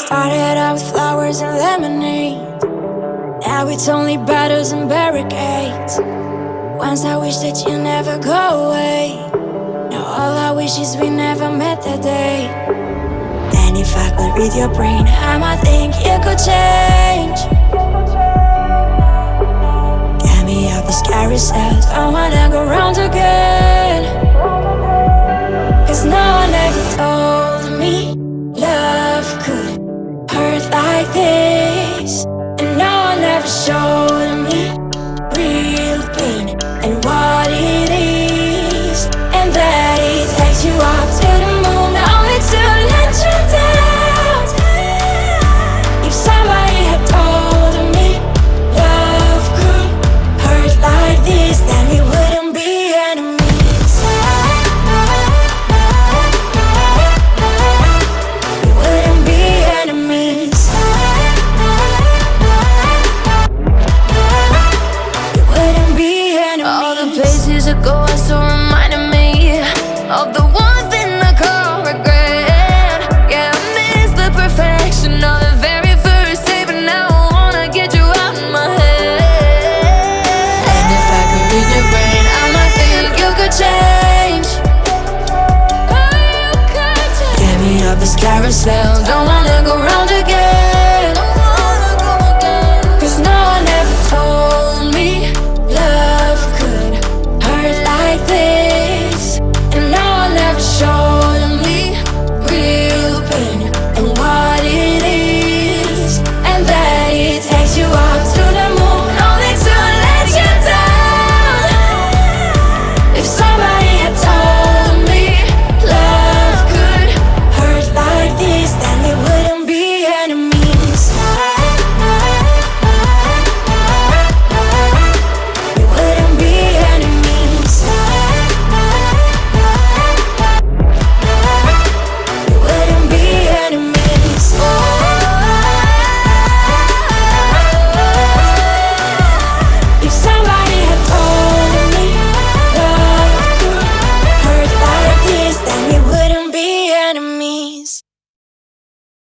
Started out with flowers and lemonade. Now it's only battles and barricades. Once I wish that you never go away. Now all I wish is we never met that day. And if I could read your brain, I might think you could change. Get me out this carousel, don't wanna go round again. Cause no one ever told me love could hurt like this. And no one ever showed me real pain and what it is. And that it takes you up to the moon only to let you down. If somebody had told me love could hurt like this, then we wouldn't be enemies. We wouldn't be enemies. We wouldn't be enemies. All the places I go are so reminding me of the one thing I call regret. Yeah, I miss the perfection of the very first day, but now I wanna get you out of my head. And if I could read your brain, I might think you could change. Oh, you could change. Get me off this carousel, don't wanna go round